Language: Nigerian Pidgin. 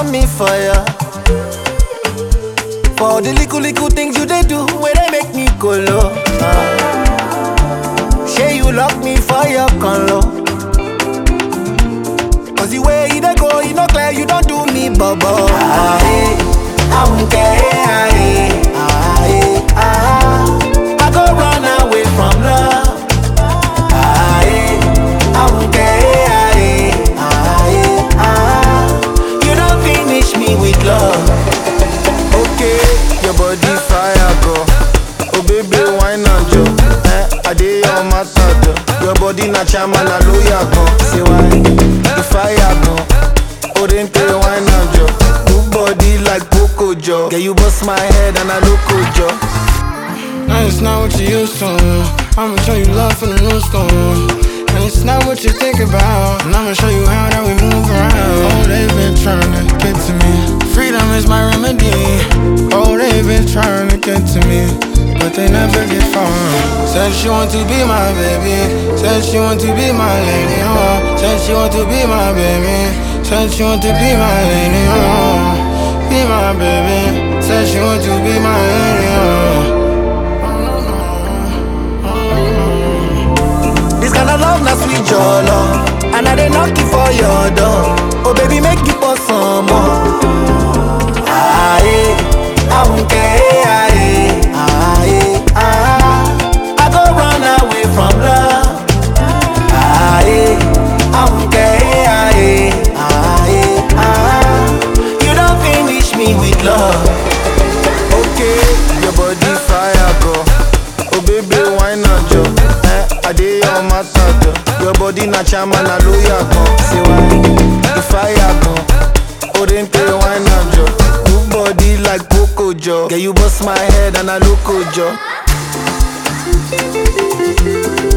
burn me fire. For the little things you they do, where they make me go low. Say you lock me for your conlo. Cause the way you they go, you know clear, you don't do me bubble. I won't care. I go run away from love. I won't care. You don't finish me with love. Okay, your body fire go. Oh baby, why not jo? I dey your matter jo. Your body na chama na loya go. Say why? The fire go. Oh then play why not jo? Good body like Coco Jo. Yeah, you bust my head and I look jo. Now it's not what you used to. I'ma show you love from the new school. And it's not what you think about. And I'ma show you how that we move around. Oh, they've been trying to get to me. Freedom is my remedy. Oh, they've been trying to get to me, but they never get far. Said she want to be my baby. Said she want to be my lady. Oh, said she want to be my baby. Said she want to be my lady. Oh, be my baby. Said she want to be my lady. Oh. This kind of love, not sweet your love. And I dey knock you for your door. Oh baby, make you pour some more. I won't care. I go run away from love. I won't care. You don't finish me with love. Okay, your body fire go. Oh baby, why not jo? I dey your matter jo. Your body na chama na loya go. Say why? The fire go. Oh then play why not jo? Good body like Coco Jo. Yeah, you bust my head and I look jo.